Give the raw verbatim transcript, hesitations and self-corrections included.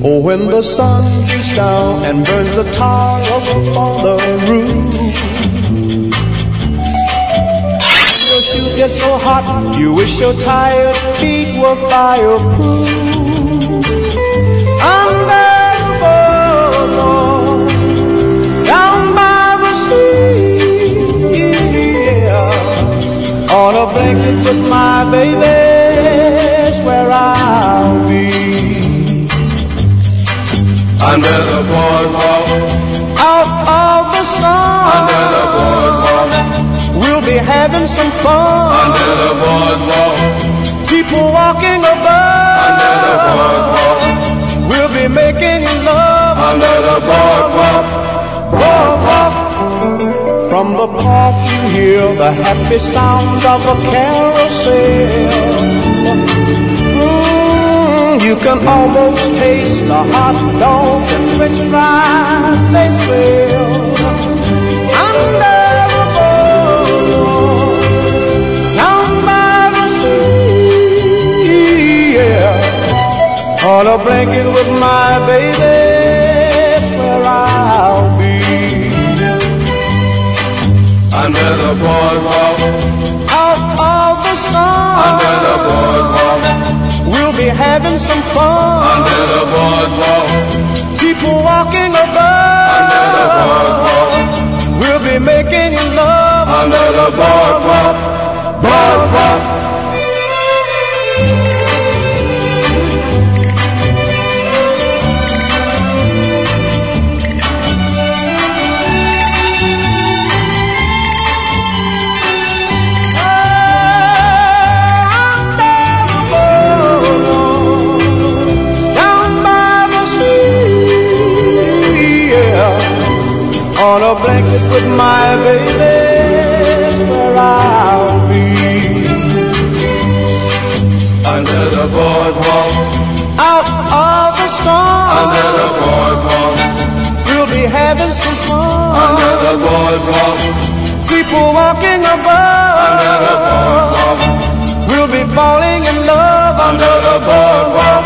Oh, when the sun beats down and burns the tar up on the roof, your shoes get so hot, you wish your tired feet were fireproof. Under the boardwalk, down by the sea, yeah, on a blanket with my baby's where I'll be. Under the boardwalk, out of the sun, under the boardwalk, we'll be having some fun. Under the boardwalk, people walking above. Under the boardwalk, we'll be making love. Under the boardwalk, boardwalk. From the park you hear the happy sounds of a carousel. You can almost taste the hot dogs and french fries they sell. Under the boardwalk, down by the sea, yeah, on a blanket with my baby, where I'll be. Under the boardwalk, out of the sun, under the boardwalk, we'll be having some fun. Under the boardwalk, people walking above. Under the boardwalk, we'll be making love. Under the boardwalk, boardwalk. On a blanket with my baby, where I'll be. Under the boardwalk, out of the sun, under the boardwalk, we'll be having some fun. Under the boardwalk, people walking above. Under the boardwalk, we'll be falling in love. Under the boardwalk.